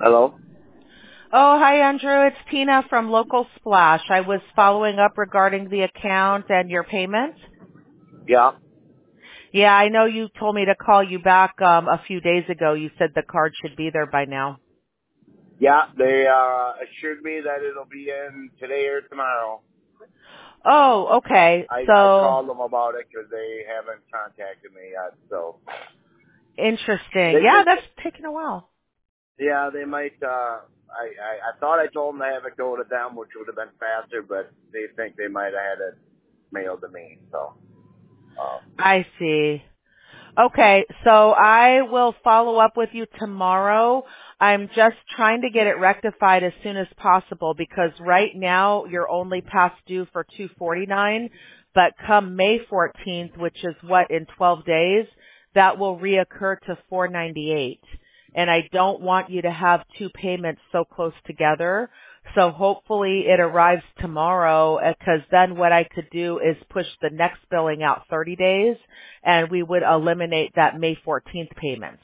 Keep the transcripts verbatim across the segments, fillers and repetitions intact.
Hello? Oh, hi, Andrew. It's Tina from Local Splash. I was following up regarding the account and your payment. Yeah. Yeah, I know you told me to call you back um, a few days ago. You said the card should be there by now. Yeah, they uh, assured me that it'll be in today or tomorrow. Oh, okay. I, I So, called them about it because they haven't contacted me yet. So interesting. they, Yeah, they, that's taken a while. yeah, they might. Uh, I, I I thought I told them to have it go to them, which would have been faster, but they think they might have had it mailed to me. So um, I see. Okay, so I will follow up with you tomorrow. I'm just trying to get it rectified as soon as possible because right now you're only past due for two forty-nine, but come May fourteenth, which is what, in twelve days, that will reoccur to four ninety-eight. And I don't want you to have two payments so close together. So hopefully it arrives tomorrow because then what I could do is push the next billing out thirty days and we would eliminate that May fourteenth payment.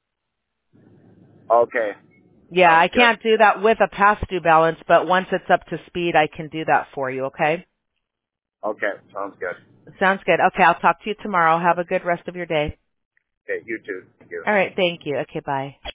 okay, Yeah, sounds I good. can't do that with a past due balance, but once it's up to speed, I can do that for you, okay? Okay, sounds good. Sounds good. Okay, I'll talk to you tomorrow. Have a good rest of your day. Okay, you too. Thank you. All right, thank you. Okay, bye.